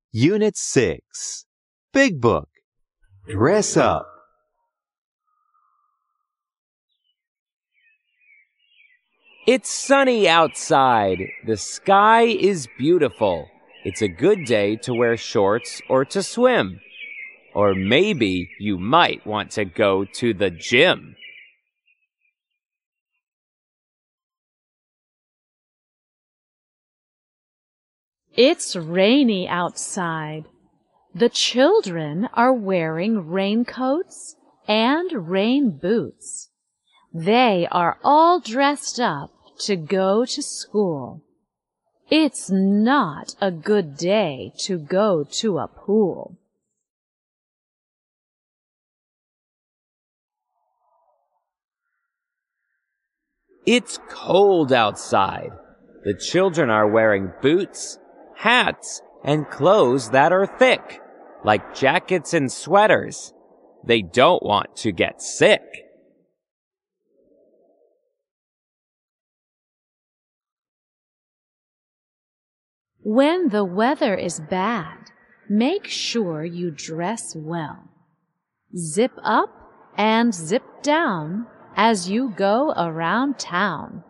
Unit 6. Big Book. Dress up. It's sunny outside. The sky is beautiful. It's a good day to wear shorts or to swim. Or maybe you might want to go to the gym. It's rainy outside. The children are wearing raincoats and rain boots. They are all dressed up to go to school. It's not a good day to go to a pool. It's cold outside. The children are wearing boots, hats, and clothes that are thick, like jackets and sweaters. They don't want to get sick. When the weather is bad, make sure you dress well. Zip up and zip down as you go around town.